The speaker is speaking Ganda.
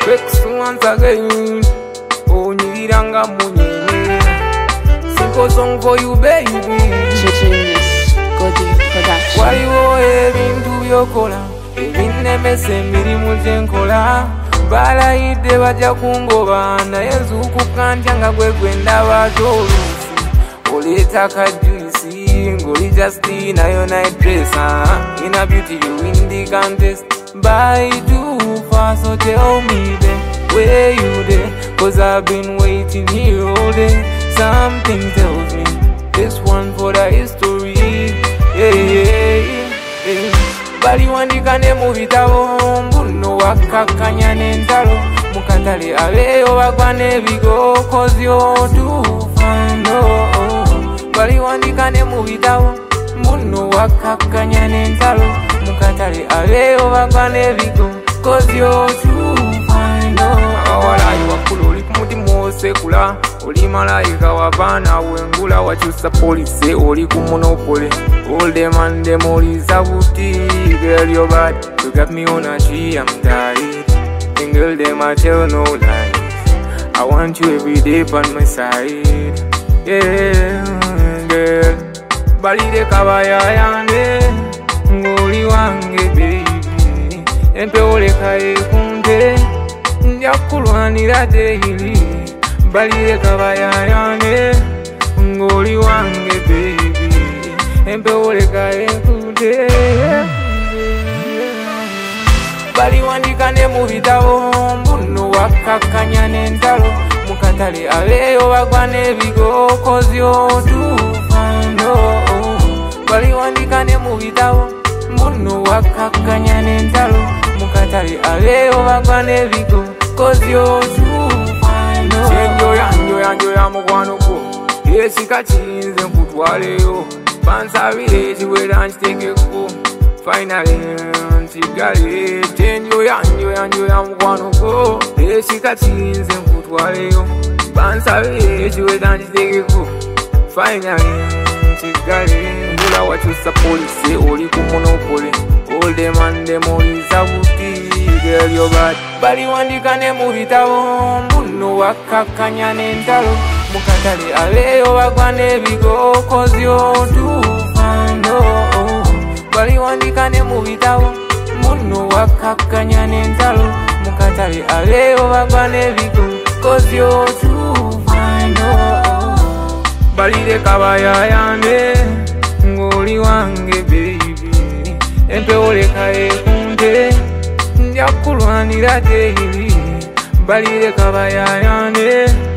Rex once again. Oh, Niranga Munye. Simple song for you, baby. Genius, Godi Production. Why you having to your collar? Even the message, Mirimujenkola. Bala ide baja kungoba na yezuku kanjanga gwegwenda batolusi oleta juicy ngoli Justina yo night dress in a beauty you win the contest by too far, so tell me then where you there, cause I've been waiting here all day. Something tells me this one for the history. Bali wandikane mu bitabo mbuno wakakanya n'entalo mukatale abeyo bagwa n'ebigo cause you're too fine. Bali wandikane mu bitabo mbuno wakakanya n'entalo mukatale abeyo bagwa n'ebigo cause you're too fine. Awalayi wakulu oli ku mutima osekula oli malayika wabana wengula wakyusa polisi oli ku monopole. All them and them all is a booty. Girl, you're bad, you got me on a tree, I'm tired. And girl, them I tell no lies. I want you every day on my side. Yeah, girl. Bali de kabaya yande ngoli wange baby. Empe ole kae kunde njakulwanira daily. Bali de kabaya yande ngoli wange baby. Empe oleka ekude bali wandikane mu bitabo mbuno wakakanya n'entalo mukatale abeyo bagwa n'ebigo cause you're too fine. Bali wandikane mu bitabo mbuno wakakanya n'entalo mukatale abeyo bagwa n'ebigo cause you're too fine. Enjoya mukwano gwo yesika kiyinze nkutwaleyo Pansabire chiwera nchitekeko finally nchigale enjoya mukwano gwo eshika chinze nkutwaleyo pansabire chiwera nchitekeko finally nchigale ngula wakyusa polisi oli ku monopole. All them and them all is a booty. Girl, you're bad. Bali wandikane mu bitabo mbuno wakakanya n'entalo mukatale abeyo bagwa n'ebigo cause you're too fine. Bali wandikane mu bitabo mbuno wakakanya n'entalo mukatale abeyo bagwa n'ebigo cause you're too fine. Bali de kabaya yande ngoli wange baby. Empe oleka ekunde njakulwanira daily. Bali de kabaya yande